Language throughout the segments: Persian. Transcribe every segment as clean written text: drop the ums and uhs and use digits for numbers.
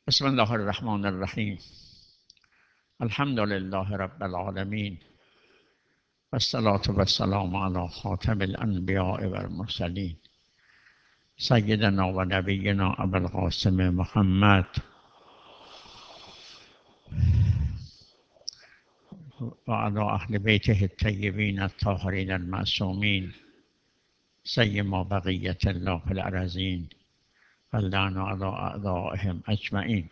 بسم الله الرحمن الرحیم. الحمد لله رب العالمین و الصلاة و السلام علی خاتم الانبیاء و المرسلین سیدنا و نبینا ابوالقاسم محمد و علی اهل بیته الطیبین الطاهرین المعصومین سیما بقیة الله فی الارضین و اللعن علی اعدائهم اجمعین.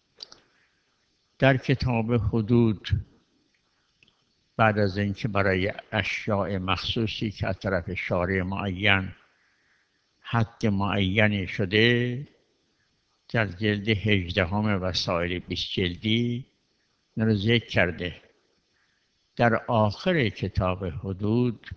در کتاب حدود، بعد از اینکه برای اشیاء مخصوصی که از طرف شارع معین حد معینی شده، در جلد 18 وسائل 20 جلدی این رو ذکر کرده. در آخر کتاب حدود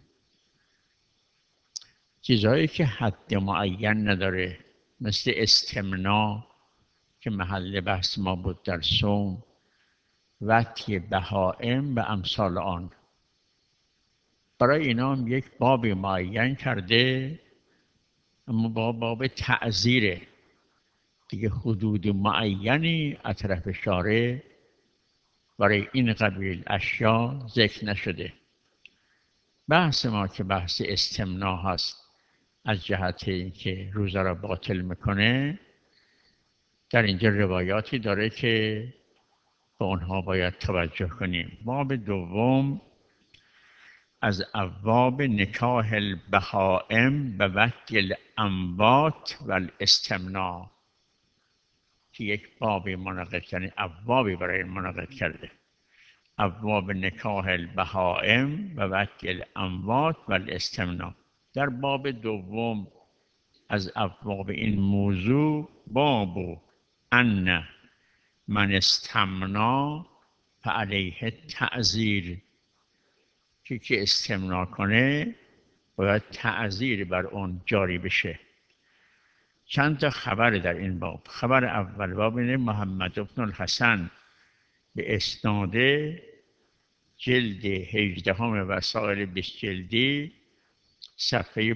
چیزهایی که حد معین نداره، مثل استمناء که محل بحث ما بود در صوم، وطی بهائم و امثال آن، برای اینا هم یک باب معین کرده، اما باب تعزیره دیگه. حدود معینی از طرف شارع برای این قبیل اشیا ذکر نشده. بحث ما که بحث استمناء هست، از جهت اینکه روزه را باطل میکنه، در اینجا روایاتی داره که به اونها باید توجه کنیم. باب دوم از ابواب نکاح البهائم و وطی الاموات و الاستمناء، که یک بابی منعقد، یعنی ابوابی برای منعقد کرده. ابواب نکاح البهائم و وطی الاموات و الاستمناء. در باب دوم از ابواب این موضوع، باب ان من استمنا فعلیه تعزیر، که استمنا کنه باید تعزیر بر اون جاری بشه. چند تا خبر در این باب. خبر اول، باب اینه محمد بن الحسن به اسناد جلد 18 وسائل 20 جلدی صفحه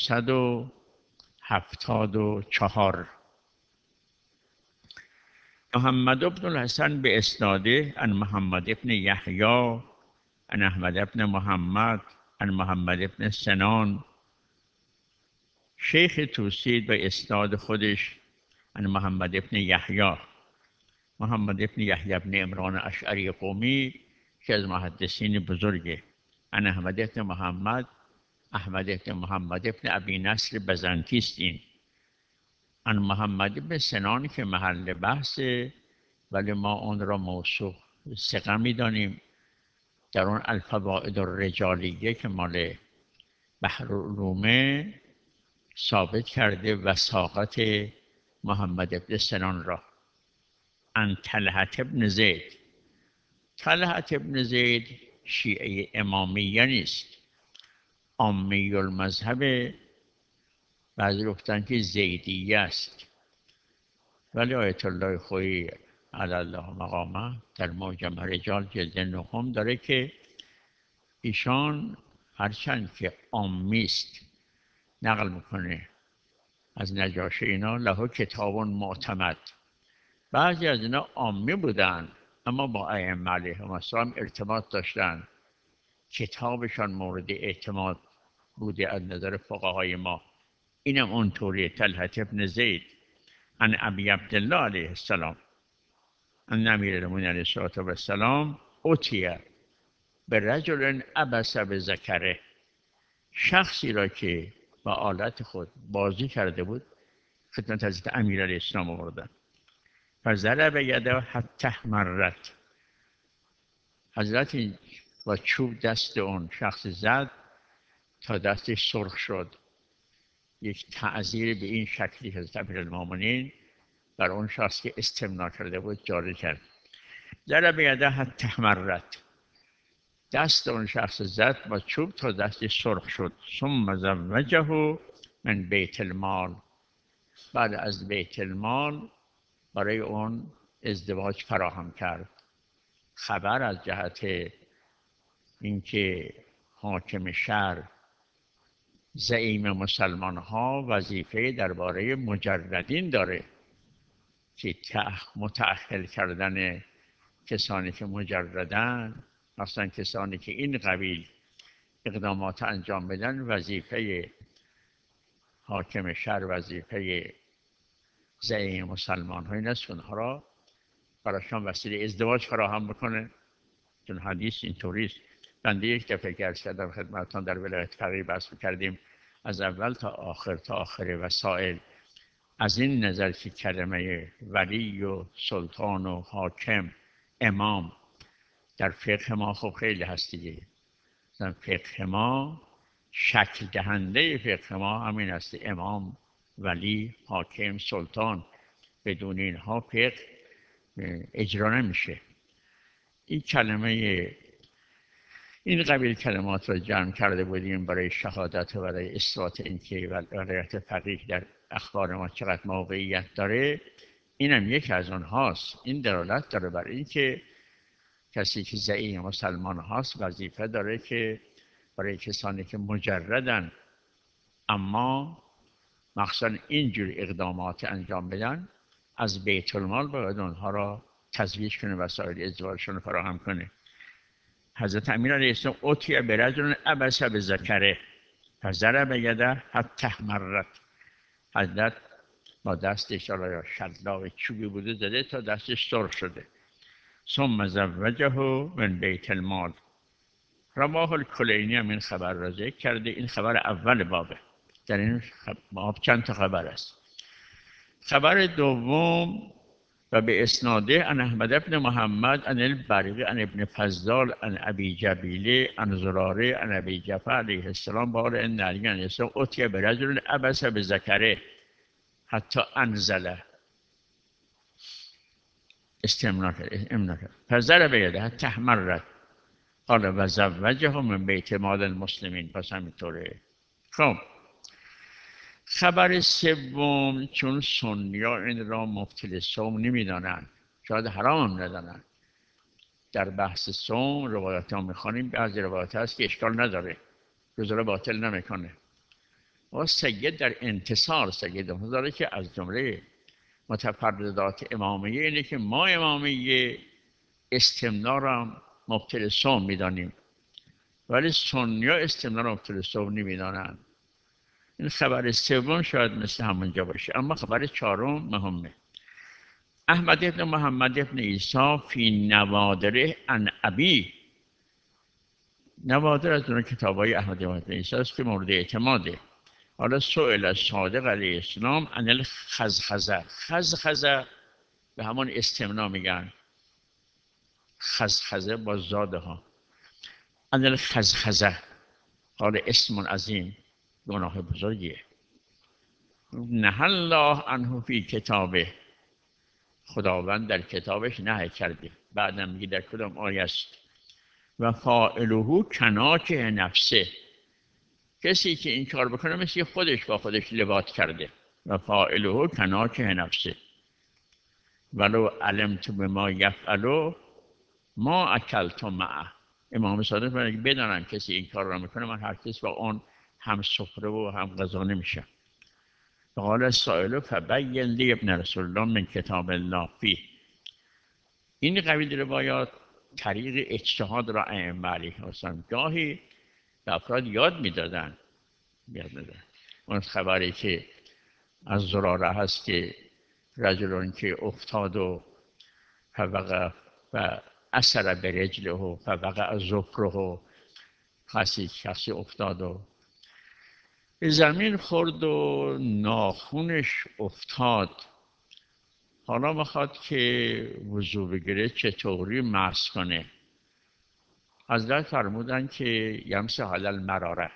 574. محمد بن الحسن به اسناده عن محمد بن یحیی عن احمد بن محمد عن محمد بن سنان. شیخ توسی به اسناد خودش عن محمد بن یحیی، محمد بن یحیی بن عمران اشعری قومی که از محدثین بزرگه. عن احمد بن محمد، احمد بن محمد بن ابی نصر بزنطی است این. عن محمد بن سنان که محل بحثه، ولی ما اون را موثوق ثقه می‌دانیم. در اون الفوائد الرجالیه که مال بحرالعلومه ثابت کرده وثاقت محمد بن سنان را. عن طلحة بن زید. طلحة بن زید شیعه امامیه نیست، عامی المذهب، بعضی گفتن که زیدیه است، ولی آیت الله خویی علی الله مقامه در معجم رجال جلد 9 داره که ایشان هرچند که عامی است، نقل میکنه از نجاشی اینا، له کتاب معتمد. بعضی از اینا عامی بودن اما با ائمه علیهم السلام ارتباط داشتن، کتابشان مورد اعتماد بوده از نظر فقهای ما. اینم اونطوری. طلحة بن زید عن ابی عبدالله علیه السلام ان امیرالمومنین علیه السلام اتیه به رجل عبس بذکره، شخصی را که با آلت خود بازی کرده بود خدمت حضرت امیر علیه السلام آوردن. فضرب یده حتی احمرت، حضرت با چوب دست اون شخص زد تا دستش سرخ شد. یک تعزیر به این شکلی حضرت امیرالمومنین بر اون شخص که استمنا کرده بود جاری کرد. ضرب یده حتی احمرت، دست اون شخص زد با چوب تا دستش سرخ شد. ثم زوجه من بیت المال، بعد از بیت المال برای اون ازدواج فراهم کرد. خبر از جهت اینکه حاکم شهر، زعیم مسلمان ها، وظیفه درباره مجردین داره. که متأخر کردن کسانی که مجردن، مثلا کسانی که این قبیل اقدامات انجام بدن، وظیفه حاکم شهر، وظیفه زعیم مسلمان ها این است اونها را براشان وسیله ازدواج فراهم بکنه. چون حدیث اینطوری است. بنده یک دفعه که عرض کردم خدمتتان در ولایت فقیه بحث کردیم، از اول تا آخر وسائل، از این نظر که کلمه ولی و سلطان و حاکم، امام در فقه ما خب خیلی هست دیگه. در فقه ما شکل دهنده فقه ما همین است: امام، ولی، حاکم، سلطان. بدون اینها فقه اجرا نمیشه. این کلمه، این قبیل کلمات را جمع کرده بودیم برای شهادت و برای اثبات اینکه ولایت فقیه در اخبار ما چقدر موقعیت داره. اینم یک از آنهاست. این دلالت داره بر اینکه کسی که زعیم مسلمان هاست وظیفه داره که برای کسانی که مجردن اما مخصوصا اینجور اقدامات انجام بدن، از بیت المال باید اونها را تزویج کنه، وسایل ازدواجشون فراهم کنه. حضرت امیر علیه السلام اتی برجل عبس بذکره فضرب یده حتی احمرت. حضرت با دستش یا شلاق چوبی بوده زده تا دستش سرخ شده. ثم زوجه من بیت المال. رواه الکلینی هم این خبر را ذکر کرده. این خبر اول بابه. در این باب چند تا خبر است. خبر دوم: و به اسناده عن احمد بن محمد عن البرقی عن ابن فضال عن ابی جبیله عن زراره عن ابی جعفر علیه السلام قال ان علی علیه السلام اتي برجل عبس بذکره حتی انزله. استمرار فضرب یده حتی احمرت قال و زوجه من بیت مال المسلمین. پس همینطوره. خب خبر سوم: چون سنی‌ها این را مبطل صوم نمی‌دانند، شاید حرام هم ندانند. در بحث صوم روایت ها می‌خوانیم، بعضی روایت هست که اشکال نداره، روزه را باطل نمی‌کنه. و سید در انتصار سید داره که از جمله متفردات امامیه اینه که ما امامیه استمنا را مبطل صوم می‌دانیم، ولی سنی‌ها استمنا را مبطل صوم نمی‌دانند. این خبر سوم شاید مثل همونجا باشه. اما خبر چهارم مهمه. احمد ابن محمد ابن عیسی فی نوادر عن ابی. نوادر از اون کتابای احمد ابن عیسی است که مورد اعتماده. حالا سئل صادق علیه السلام عن الخزخزه. خزخزه به همون استمنا میگن، خزخزه با زاده ها. عن الخزخزه قال اسم عظیم، گناه بزرگیه. نهى الله عنه فی کتابه. خداوند در کتابش نهی کرده. بعدم میگه در کدام آیه است؟ و فاعله کناکه نفسه. کسی که این کار بکنه مثل خودش با خودش لواط کرده. و فاعله کناکه نفسه ولو علمت بما یفعل ما اکلت معه. امام صادق میگه بدانم کسی این کار را میکنه، من هرگز با اون هم سفره و هم غذا نمیشم. قال السائل فبین لی ابن رسول الله من کتاب الله فیه. این قبیل روایات طریق اجتهاد را ائمه علیهم السلام گاهی به افراد یاد میدادن. اون خبری که از زراره هست که رجلون که افتاد و فوقع و اثر به رجله و فوقع ظفره و شخصی افتاد و به زمین خورد و ناخونش افتاد. حالا میخواد که وضو بگیره چطوری مسح کنه؟ حضرت فرمودن که یمسح علی المراره.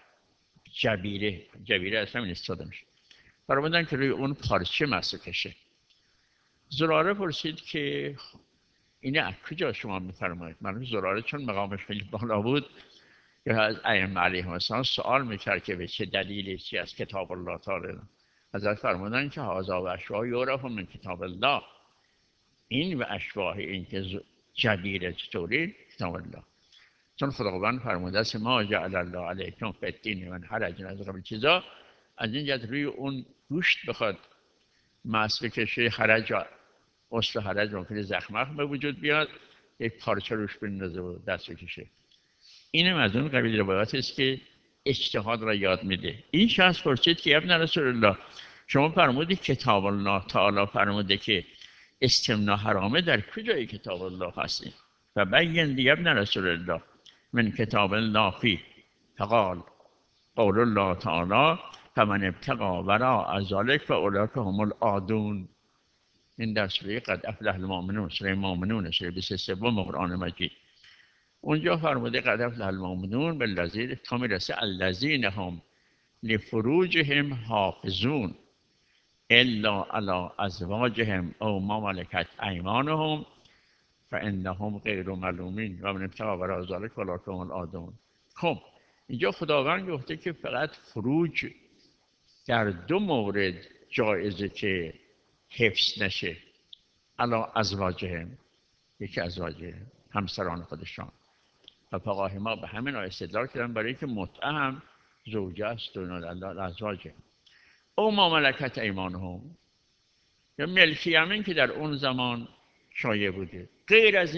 جبیره اصلا این استفاده میشه. فرمودن که روی اون پارچه مسح کشه. زراره پرسید که اینه از کجا شما میفرمایید؟ من زراره چون مقامش خیلی بالا بود یا از ائمه علیهم السلام سوال میکرد که به چه دلیلی چی از کتاب الله تعالی. حضرت فرمودن که هذا و اشباهه یعرف من کتاب الله. این و اشباح این که جبیره چطوری کتاب الله. چون خداوند فرموده است ما جعل الله علیکم فی الدین من حرج، از قبل چیزا از این جهت روی اون گوشت بخواد مسح بکشه حرج اصل حرج ممکنه زخم به وجود بیاد، یک پارچه روش بندازه و دست بکشه. اینم از اون قبیل روایات است که اجتهاد را یاد میده. این شخص پرسید که ابن رسول الله، شما فرمودی کتاب الله تعالی فرموده که استمنا حرامه، در کجای کتاب الله هستی؟ و بین لی ابن رسول الله من کتاب الله فی، فقال قول الله تعالی فمن ابتغى وراء ذلك فاولئک هم العادون. این در سوره قد افلح المؤمنون، سوره مؤمنون، سوره 23 قرآن مجید. اونجا فرموده قد افلح المؤمنون بالذین، تا میرسه الذین هم لفروجهم حافظون الا علی ازواجهم او ما ملکت ایمانهم فانهم غیر ملومین و من ابتغى وراء ذلك فاولئک هم العادون. خب اینجا خداوند گفته که فقط فروج در دو مورد جایزه که حفظ نشه، علی ازواجهم، یکی ازواجهم همسران خودشان، و فقهای ما به همین استدلال کردن برای که متعه هم زوجه است و ازواجه. او ما ملکت ایمانهم، یا ملک یمین که در اون زمان شایع بوده. غیر از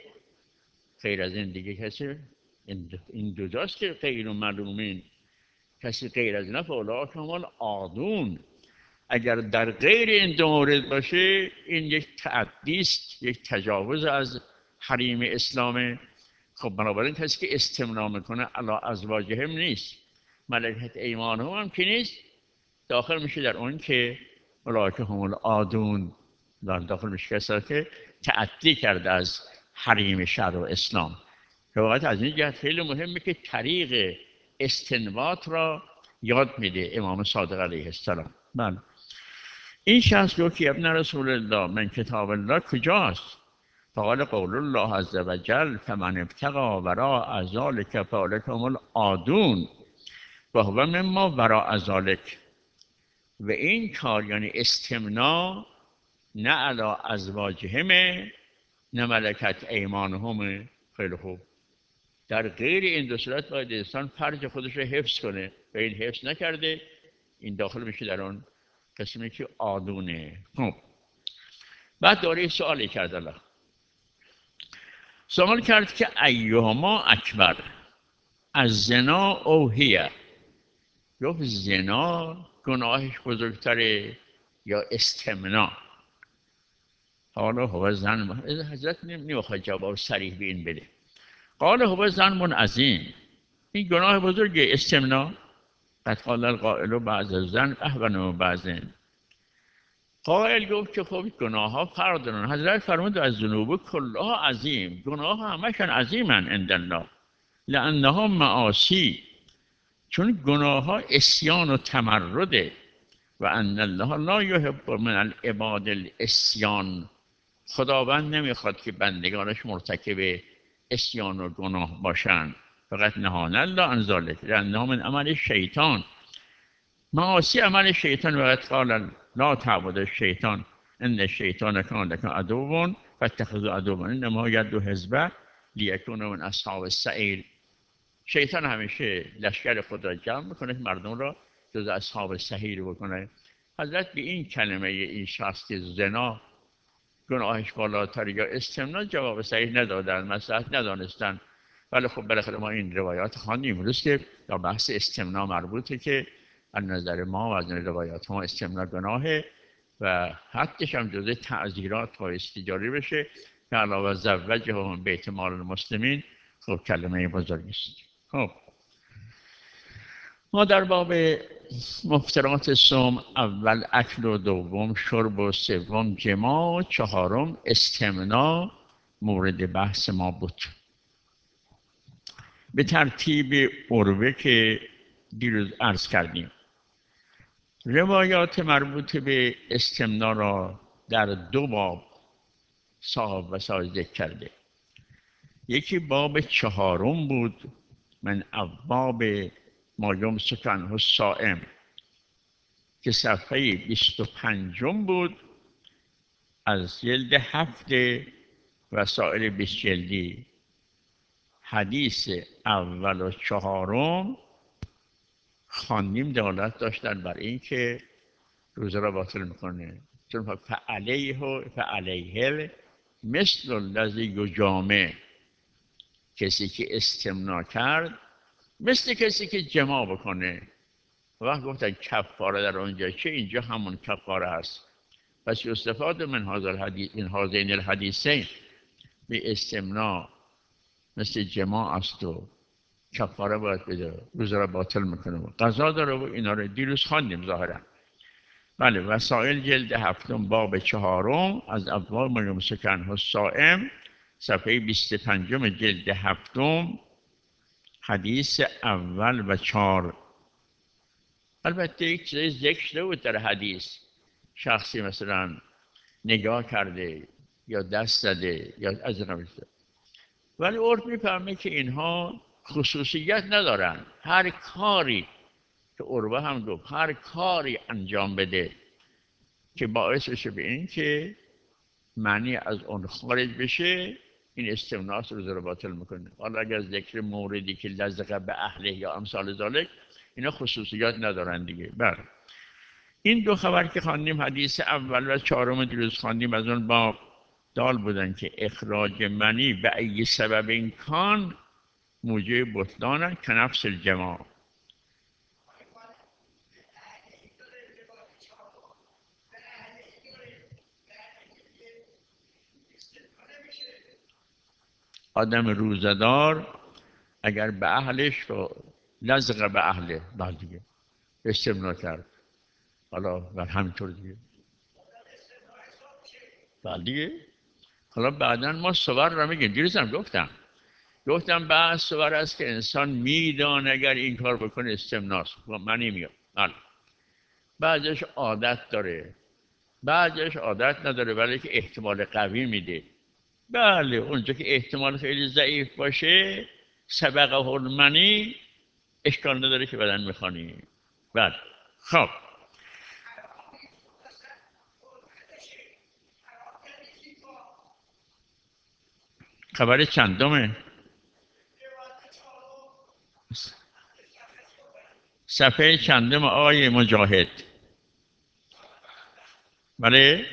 این دیگه کسی، این دو جاست که غیر معلومین، کسی غیر از اینا فاولئک هم العادون. اگر در غیر این دو مورد باشه، این یک تعدی است، یک تجاوز از حریم اسلامه. خب بنابراین کسی که استمنا میکنه علی ازواجهم نیست، ملکت ایمانهم هم که نیست، داخل میشه در اون که اولئک هم العادون، داخل میشه کسی که تعدی کرده از حریم شرع و اسلام. روایت از این جهت خیلی مهمه که طریق استنباط را یاد میده امام صادق علیه السلام. بله. این شخص گفت که ابن رسول الله من کتاب الله کجاست؟ فقال قول الله عز وجل فمن ابتغى وراء ذلك فاولئک هم العادون و هو مما وراء ذلك. و این کار یعنی استمنا نه علی ازواجهم نه ملکت ایمانهم. خیلی خوب، در غیر این دو صورت باید انسان فرج خودش رو حفظ کنه و این حفظ نکرده، این داخل میشه در اون قسمی که عادونه. خب بعد داره سوالی کرد الله، سوال کرد که ایهما اکبر، از زنا او هیه. گفت زنا گناهش بزرگتره یا استمنا؟ حالا هو زن، حضرت نمیخواد جواب صریح به این بده. قال هو ذنب عظیم، این گناه بزرگه استمنا. قد قال القائل بعض الزن اهون و بعضن. قائل گفت که خب گناه ها فرق دارن. حضرت فرمود از ذنوب کلها عظیم، گناه ها همشون عظیمن عند الله لانها معاصی، چون گناه ها عصیان و تمرده. و ان الله لا یحب من العباد العصیان، خداوند نمیخواد که بندگانش مرتکب عصیان و گناه باشن. فقط نهان الله عن ذلک لانه من عمل شیطان، معاصی عمل شیطان. وقت قال لا تعبد الشیطان ان الشیطان کان لکم عدوا فاتخذوا عدوا انما یدعو حزبه لیکونوا من اصحاب السعیر. شیطان همیشه لشکر خود را جمع میکنه، مردم را جز اصحاب سعیر بکنه. حضرت به این کلمه این شخص که زنا گناهش بالاتر یا استمنا جواب صحیح ندادن، مصلحت ندانستن. ولی خب بالاخره ما این روایات خواندیم امروز که در بحث استمنا مربوطه که از نظر ما و از نظر روایات ما استمنا گناهه و حدش هم جزء تعزیرات و استجاری بشه که علاوه زوجهم بیت مال المسلمین. خب کلمه بزرگی است. خب ما در باب مفطرات صوم اول اکل و دوم شرب و سوم جماع، چهارم استمنا مورد بحث ما بود. به ترتیب عروه که دیروز عرض کردیم، روایات مربوط به استمنا را در دو باب صاحب وسائل ذکر کرده. یکی باب چهارم بود، من ابواب ما یمسک عنه الصائم، که صفحه 25 بود از جلد 7 وسائل 20 جلدی. حدیث اول و چهارم خواندیم، دلالت داشتن بر این که روزه را باطل میکنه. چون فعلیه مثل الذی یجامع، کسی که استمنا کرد مثل کسی که جماع بکنه. وقت گفتن کفاره در اونجا چه، اینجا همون کفاره هست. پس استفاده من هذین الحدیثین به استمنا مثل جماع است و کفاره باید بده، روزه را باطل میکنه و قضا داره و اینا رو دیروز خواندیم ظاهرا. بله. وسائل جلد 7 باب 4 از ابواب ما یمسکنه الصائم، صفحه 25 جلد 7 حدیث اول و 4. البته یک چیز ذکر نبود در حدیث، شخصی مثلا نگاه کرده یا دست زده یا از این قبیل، ولی عرف میفهمه که اینها خصوصیت ندارن. هر کاری که عروه هم گفت، هر کاری انجام بده که باعث بشه به این که معنی از اون خارج بشه، این استمناس رو زیر باطل میکنه. حالا اگر ذکر موردی که لزق به اهله یا امثال ذالک، اینا خصوصیات ندارن دیگه. بله. این دو خبر که خواندیم، حدیث اول و 4 دیروز خواندیم، از اون با دال بودن که اخراج منی به ای سبب این کان موجب بطلان که نفس الجماع. آدم روزدار اگر به اهلش و لزق به اهله بعد دیگه استمنا کرد، حالا بر همینطور دیگه بعد دیگه. حالا بعدا ما صور را میگیم. دیروز هم گفتم بعض صور است که انسان میدان اگر این کار بکنه استمناست، من نمیگم. بعضش عادت داره، بعضش عادت نداره ولی که احتمال قوی میده. بله. اونجا که احتمال خیلی ضعیف باشه، سبقه المنی، اشکال نداره که بدن میخوانی. بله. خب خبر چندمه؟ صفحه چندم آیه مجاهد؟ بله.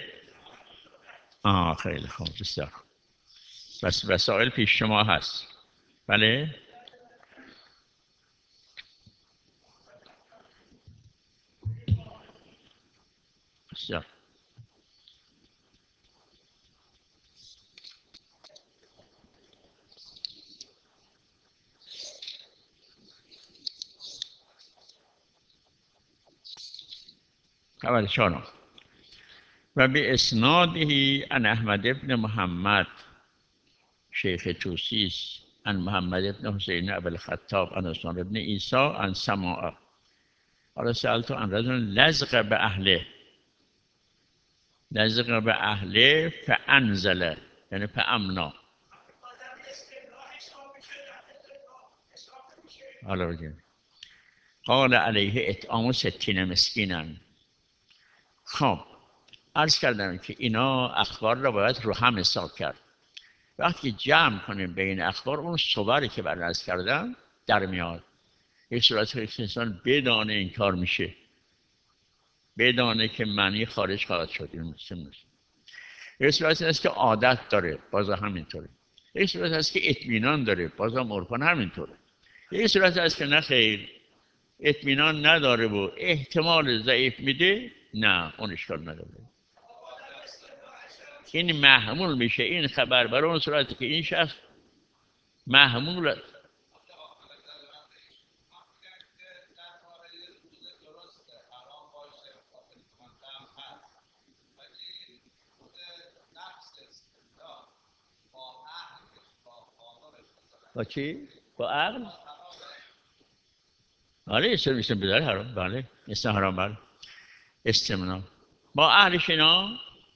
خیلی خوب، بسیار. بس وسائل پیش شما هست. بله. بسیار. خبر 4 و به اسناده عن احمد ابن محمد شیخ توسیس عن محمد ابن حسین ابو الخطاب عن عثمان ابن عیسی عن سماعه قال سألت عن رجل لزق به اهله، لزق به اهله فانزل، یعنی فامنا. حالا بگیم قال علیه اطعام 60 مسکینا. خب عرض کردم که اینا اخبار را باید رو هم حساب کرد. وقتی جمع کنیم بین اخبار، اون صوری که بررس کردم در میاد. یک صورت که انسان بدانه این کار میشه، بدانه که معنی خارج خواهد شد. این یک صورت هست که عادت داره، باز همینطوره. یک صورت هست که اطمینان داره، باز هم عرفان همینطوره. یک صورت هست که نه خیر، اطمینان نداره و احتمال ضعیف میده، نه اون اشکال نداره. این محمول میشه این خبر برای اون صورتی که این شخص محمول. با چی؟ با عقل؟ آره اسم بدار حرام. بله اسم حرام. بله استمنا با اهلش اینا.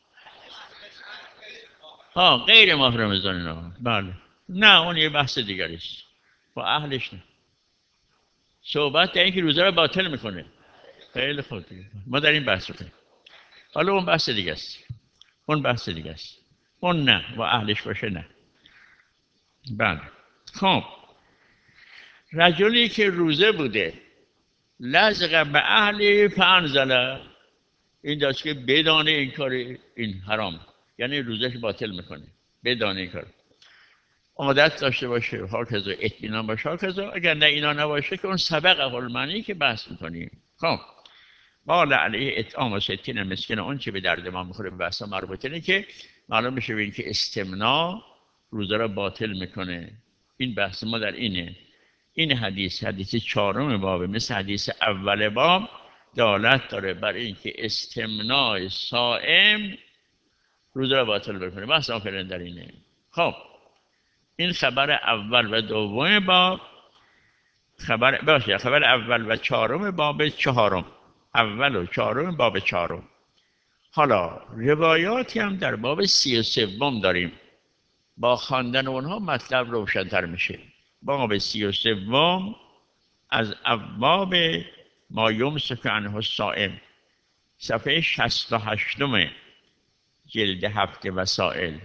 غیر ماه رمضان اینا. بله. نه اون یه بحث دیگری است. با اهلش نه. صحبت در این که روزه رو باطل میکنه. خیلی خوب دیگه. ما در این بحث رو کنیم. حالا اون بحث دیگه است. اون بحث دیگه است. اون نه با اهلش باشه نه. بله. خب رجلی که روزه بوده لزق به اهلی فانزله، این داشت که بدانه این کار این حرام، یعنی روزش باطل میکنه، بدانه این کار عادت داشته باشه، هاکذا اطمینان باشه، هاکذا اگر نه اینا نباشه که اون سبق المعنی که بحث میکنیم. خب قال علیه اطعام و ستین مسکین، اون چه به درد ما میخوره به بحث مربوطه اینه که معلوم بشه به این که استمنا روزه را باطل میکنه. این بحث ما در اینه. این حدیث چهارم بابه، مثل حدیث اول باب دلالت داره بر اینکه استمناء صائم روزه را باطل میکنه. بحث ما فعلا در اینه. خب این خبر اول و دوم باب، خبر اول و چهارم باب چهارم، اول و چهارم باب چهارم. حالا روایاتی هم در باب 33 داریم، با خواندن اونها مطلب روشن‌تر میشه. باب 33 از ابواب ما یمسک عنه الصائم، صفحه 68 جلد 7 وسائل،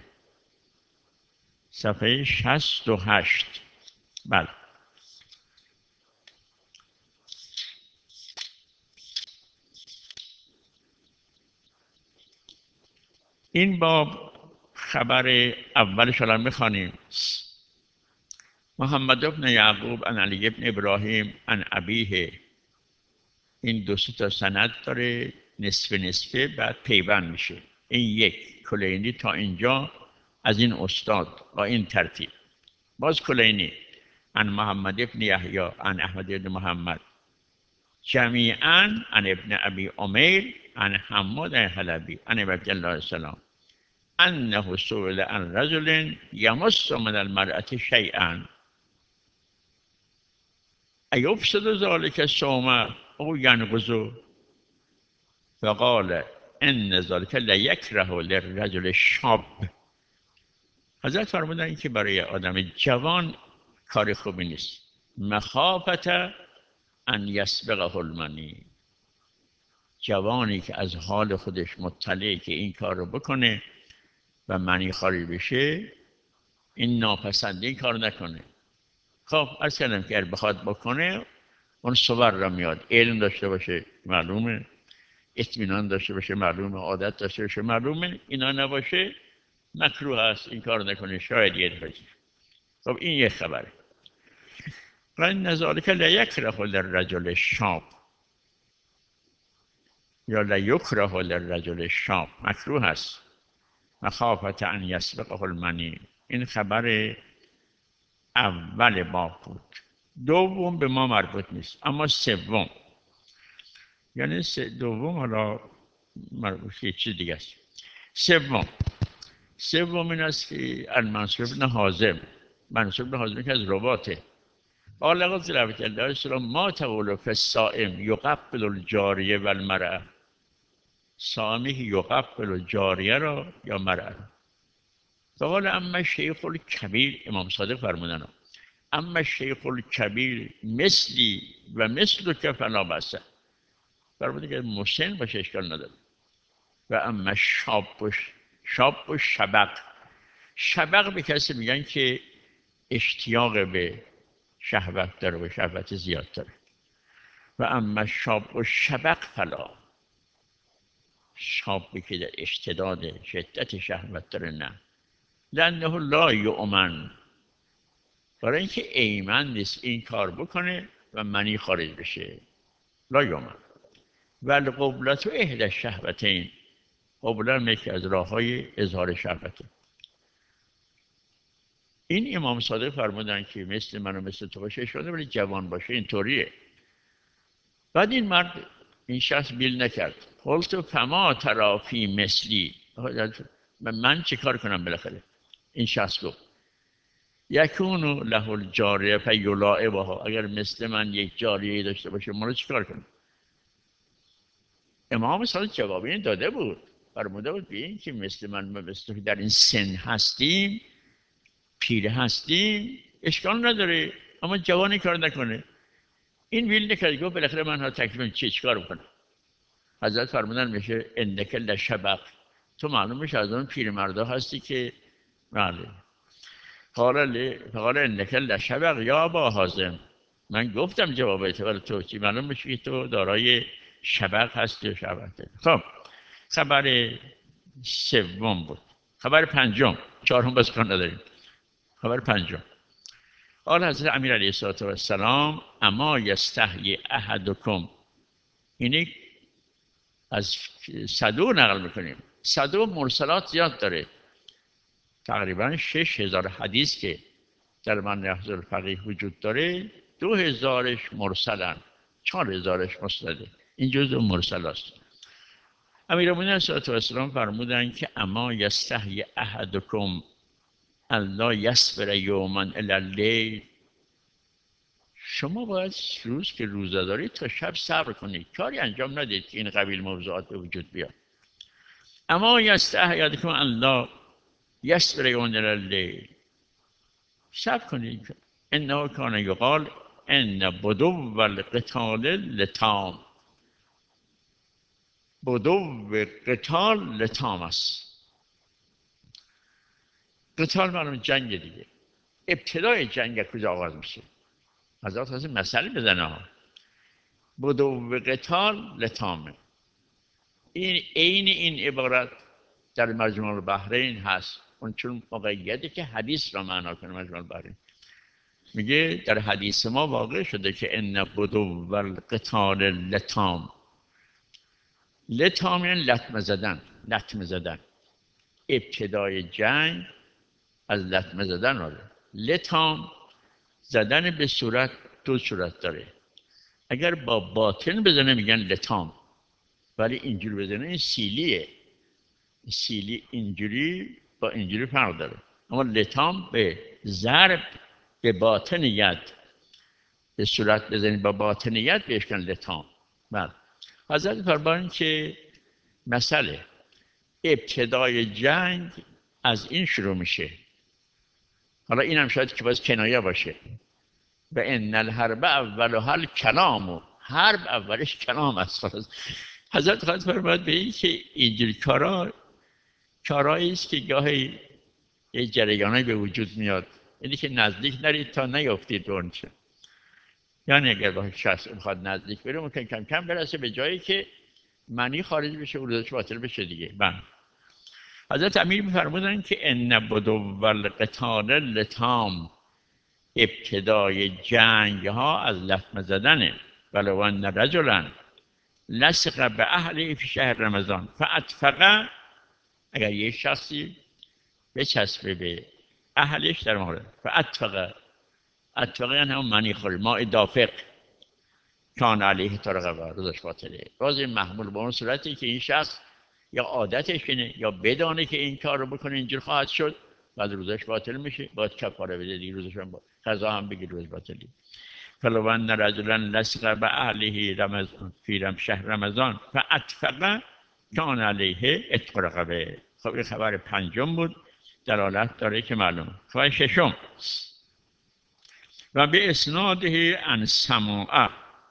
صفحه 68. بله این باب خبر اولش الان میخوانیم. محمد بن یعقوب عن علی بن ابراهیم عن ابیه، این دو تا سند داره، نصفه بعد پیوند میشه. این یک کلینی تا اینجا از این استاد با این ترتیب. باز کلینی عن محمد بن یحیی عن احمد بن محمد جمیعا عن ابن ابی عمیر عن حماد حلبی عن عبد الله السلام انه سئل عن رجل یمس من المرأة شیئا ایفسد ذلك الصوم او ینقض، فقال ان ذلك لیکره للرجل الشاب. حضرت فرمودن که برای آدم جوان کار خوبی نیست، مخافت ان یسبقه المنی، جوانی که از حال خودش مطلعه که این کار رو بکنه و منی خارج بشه، این ناپسنده این کار نکنه. خب عرض کردم که اگر بخواد بکنه اون صور را میاد، علم داشته باشه معلومه، اطمینان داشته باشه معلومه، عادت داشته باشه معلومه، اینا نباشه مکروه است این کار نکنه، شاید یه دفعه. خب این یک خبره. ان ذلک لیکره للرجل الشاب یا لیکره للرجل الشاب، مکروه است، مخافت ان یسبقه المنی. این خبر اول باب بود. دوم به ما مربوط نیست، اما سوم، یعنی دوم حالا مربوط یه چیز دیگه است. سوم این است که المنصور بن حازم، منصور بن حازم که از رباطه، قال قلت لعبد الله السلام ما تقول فی الصائم یقبل الجاریه و المرأة، صائمی که یقبل الجاریه را یا مرأة. فقال اما الشیخ الکبیر، امام صادق فرمودن اما الشیخ الکبیر مثلی و مثل که فلا بأس، فرمودن که مسن باشه اشکال نداره. و اما شاب و شبق، شبق به کسی میگن که اشتیاق به شهوت داره و شهوت زیاد داره. و اما شاب و شبق فلا، شابی که در اشتداد شدت شهوت داره نه، لانه لا یؤمن، برای اینکه ایمن نیست این کار بکنه و منی خارج بشه، لا یؤمن. و القبلة احدی الشهوتین، قبله هم یکی از راه‌های اظهار شهوته. این امام صادق فرمودن که مثل من و مثل تو باشه شده، ولی جوان باشه اینطوریه. بعد این مرد، این شخص بیل نکرد، قلت فما تری فی مثلی، من چه کار کنم بالاخره؟ این شخص گفت یکون له الجاریه فیلاعبها، اگر مثل من یک جاریه داشته باشه ما رو چه کار کنم؟ امام صادق جواب این داده بود، فرموده بود بیاین که مثل من و مثل در این سن هستیم، پیره هستیم، اشکال نداره، اما جوانی کار نکنه. این ویل نکرد، گفت بالاخره من ها تکلیفم چیکار بکنم؟ حضرت فرمودن میشه انک لشبق، تو معلوم میشه از اون پیرمردا هستی که بله. قال انک لشبق یا ابا حازم، من گفتم جوابت، ولی تو چی معلوم میشه که تو دارای شبق هستی و شبقته. خب خبر سوم بود. خبر پنجم، چهارم باز کار نداریم. خبر پنجم، قال حضرت امیر علیه السلام اما یستحیی احدکم. اینی از صدوق نقل میکنیم. صدوق مرسلات زیاد داره، تقریبا 6000 حدیث که در من نهج الفقیه وجود داره، 2000ش مرسلن، 4000ش مسنده. این جزء مرسل است. امیرالمومنین علیه السلام فرمودند که اما یستحیی احدکم الله یصبر یوما الی اللیل. شما باید روز که روزه دارید تا شب صبر کنید، کاری انجام ندید که این قبیل موضوعات به وجود بیاد. اما یستحیی احدکم الله یصبر یوما الی اللیل، صبر کنید. انه کان یقال ان بدو القتال لتام. بدو قتال لتام است. قتال معنی جنگ دیگه. ابتدای جنگ از کجا آغاز میشه؟ حضرت از مسئله بزنه ها. بدو قتال لتامه. این عین این عبارت در مجموع البحرین هست. اون چون موقعیتی که حدیث را معنا کنه مجموع البحرین میگه در حدیث ما واقع شده که ان بدو القتال لتام. لتام یعنی لطمه زدن، لطمه زدن. ابتدای جنگ از لطمه زدن آره. لتام زدن به صورت دو صورت داره. اگر با باطن بزنه میگن لتام، ولی اینجوری بزنه این سیلیه. سیلی اینجوری با اینجوری فرق داره. اما لتام به ضرب به باطن ید، به صورت بزنید با باطن ید بهش کن لتام. بله. حضرت فرمودند که مسئله ابتدای جنگ از این شروع میشه. حالا اینم شاید که باز کنایه باشه. و ان الحرب اولها الکلام. حرب اولش کلام است. حضرت خواهد فرمود به این که اینجور کارایی است که گاهی یه جریانایی به وجود میاد، یعنی که نزدیک نرید تا نیافتید به اونچه. یعنی اگر با شخص بخواد نزدیک بره ممکن کم کم برسه به جایی که معنی خارج بشه و روزش باطل بشه دیگه. حضرت امیر می‌فرمودند که ان بدو القتال لتام. ابتدای جنگ ها از لطمه زدنه. ولو ان رجلا لصق به اهله فی شهر رمضان فاتفق. اگر یه شخصی بچسبه به اهلش در مورد فاتفق، اتفق یعنی هم معنی خوری ما دافق کان علیه طرقه روزش باطله. باز این محمول به اون صورتی که این شخص یا عادتش اینه یا بدانه که این کار رو بکنه اینجور خواهد شد، بعد روزش باطل میشه، باید کفاره بده دیگه، روزش هم قضا هم بگیر روز باطلی. فلو ان رجلا لصق به اهله رمضان فی شهر رمضان فاتفق کان علیه عتق رقبه. خب این خبر پنجم بود، دلالت داره که معلوم. خبر ششم و به اسناده عن سماعه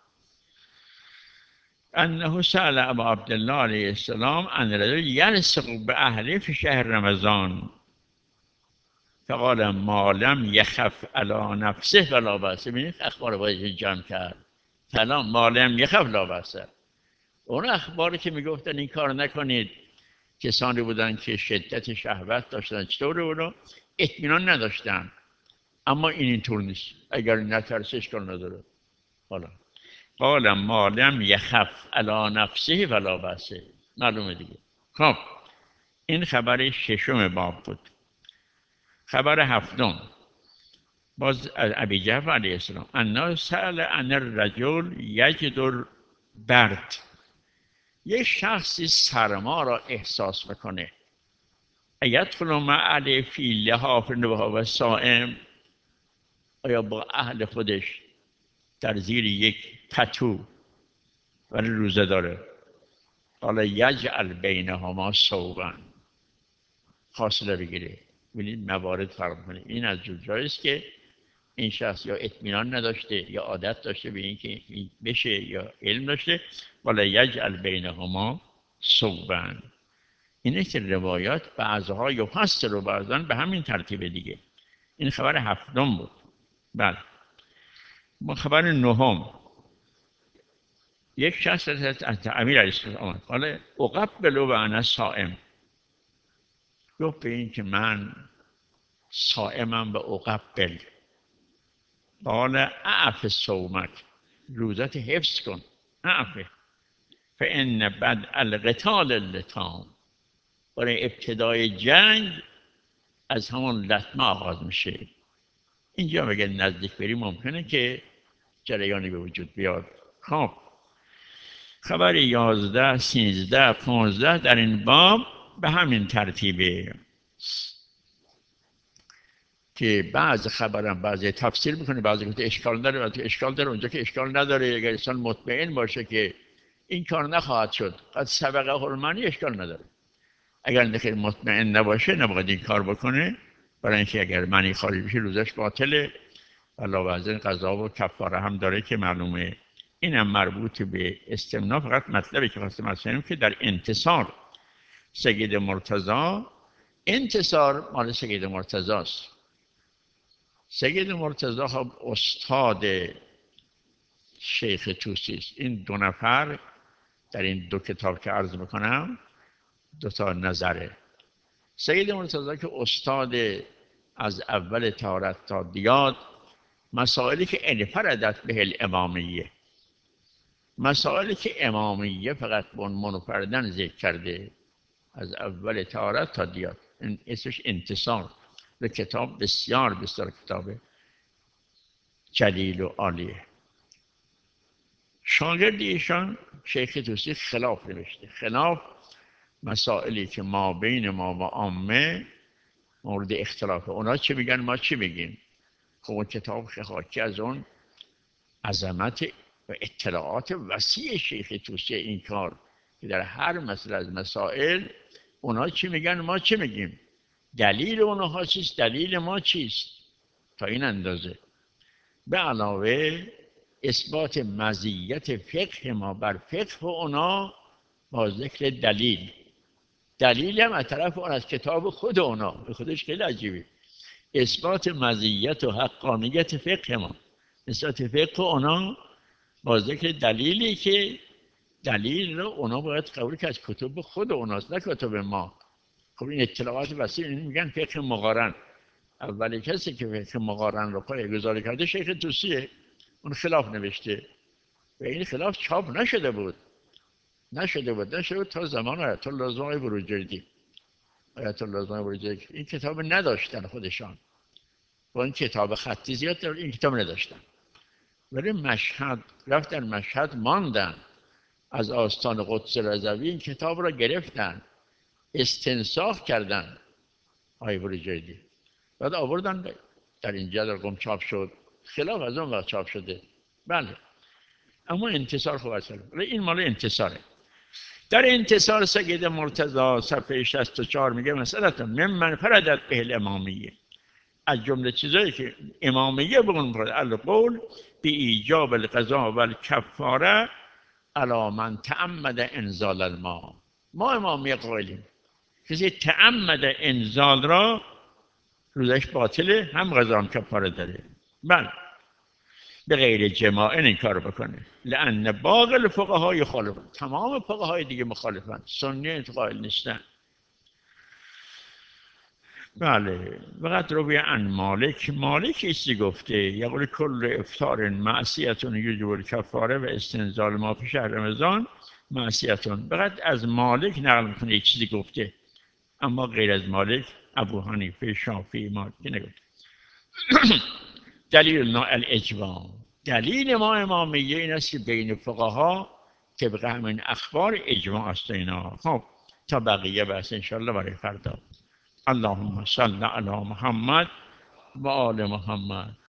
انه سأل ابا عبدالله علیه السلام عن رجل یلصق به اهله فی شهر رمضان فقال ما لم یخف علی نفسه ولا بأس. ببینید اخبار باید جمع کرد. سلام ما لم یخف لا بأس. اون اخباری که میگفتن این کار نکنید، کسانی بودن که شدت شهوت داشتن، چطور اونو اطمینان نداشتن. اما این طور نیست، اگر نترسه اشکال نداره. حالا قال ما لم یخف علی نفسه ولا بأس. معلومه دیگه. خب این خبر ششم باب بود. خبر هفتم باز از ابی جعفر علیه السلام انا سأل عن الرجل یجد برد. یک شخصی سرما را احساس میکنه. یدخل مع اهل فی لحاف و صائم. آیا با اهل خودش در زیر یک پتو ولی روزه داره. حالا یجعل بینهما ثوبا، فاصله بگیره. ببینید موارد فرق کنه. این از جایی است که این شخص یا اطمینان نداشته یا عادت داشته به اینکه این بشه یا علم داشته. ولی یجعل بینهما ثوبا. اینه که روایات بعضها یفسر بعضن به همین ترتیب دیگه. این خبر هفتم بود. بله. ما خبر نهم یک شخص از امیر علیه السلام آمد قال اقبل و انا صائم، گفت به این که من صائمم و اقبل. قال اعف صومک، روزت حفظ کن، اعف فان بعد القتال اللتام، برای ابتدای جنگ از همون لطمه آغاز میشه. اینجا اگر نزدیک بری ممکنه که جریانی به وجود بیاد. خب خبر 11 13 15 در این باب به همین ترتیبه که بعض خبرم بعضی تفسیر میکنه، بعضی گفته اشکال داره، بعضی اشکال داره. اونجا که اشکال نداره، اگر انسان مطمئن باشه که این کار نخواهد شد قد سبقه حرمانی، اشکال نداره. اگر خیلی مطمئن نباشه نباید این کار بکنه، برای اینکه اگر معنی خارج بشه روزش باطله. علاوه از این قضا و کفاره هم داره که معلومه. اینم مربوط به استمنا. فقط مطلبی که خواستم از که در انتصار سید مرتضی، انتصار مال سید مرتضی است. سید مرتضی خب استاد شیخ طوسی است. این دو نفر در این دو کتاب که عرض میکنم دو تا نظره. سید مرتضی که استاد از اول طهارت تا دیاد، مسائلی که انفردت به الامامیه، مسائلی که امامیه فقط منفردن ذکر کرده از اول طهارت تا دیاد، این اسمش انتصار. به کتاب بسیار بسیار کتاب جلیل و عالیه. شاگرد ایشان شیخ طوسی خلاف نوشته. خلاف مسائلی که ما بین ما و عامه مورد اختلافه. اونا چی میگن ما چی میگیم. خب اون کتاب حاکی از اون عظمت و اطلاعات وسیع شیخ طوسی این کار که در هر مسئله از مسائل اونا چی میگن ما چی میگیم، دلیل اونها چیست، دلیل ما چیست، تا این اندازه. به علاوه اثبات مزیت فقه ما بر فقه اونا با ذکر دلیل. دلیل هم از طرف اون از کتاب خود اونا، به خودش خیلی عجیبه. اثبات مزیت و حقانیت فقه ما نسبت فقه اونا با ذکر دلیلی که دلیل رو اونا باید قبول که از کتب خود اوناست نه کتب ما. خب این اطلاعات وسیع، این میگن فقه مقارن. اولی کسی که فقه مقارن رو پایه‌گذاری کرده شیخ طوسیه. اون خلاف نوشته و این خلاف چاپ نشده بود تا زمان آیت الله زاهد بروجردی. آیت الله زاهد بروجردی این کتاب نداشتن خودشان، با این کتاب خطی زیاد در این کتاب نداشتن، ولی مشهد رفتن، مشهد ماندن، از آستان قدس رضوی این کتاب را گرفتن، استنساخ کردن آیه بروجردی، بعد آوردن در اینجا در قم چاپ شد. خلاف از اون وقت چاپ شده. بله اما انتصار خوب است. این مال انتصاره. در انتصار سید مرتضی صفحه 64 میگه مثلا من فردت به الامامیه، از جمله چیزایی که امامیه به اون القول به ایجاب القضاء و الکفاره علی من تعمد انزال الماء. ما امامیه قائلیم کسی تعمد انزال را روزش باطله، هم قضا هم کفاره داره. بله به غیر جماع این کار بکنه. لأن باقی الفقهاء یخالفون، تمام فقهای دیگه مخالفن، سنی قائل نیستن. بله وقت روی عن مالک ایستی گفته یقول کل افطار معصیتون یوجب الکفاره و استنزال ما فی شهر رمضان معصیتون. فقط از مالک نقل میکنه یک چیزی گفته، اما غیر از مالک ابو حنیفه شافعی مالک نگفته. دلیل الاجماع، دلیل ما امامیه این است که بین فقها طبق همین اخبار اجماع است اینا. خب تا بقیه بحث انشاءالله برای فردا. اللهم صل علی محمد و آل محمد.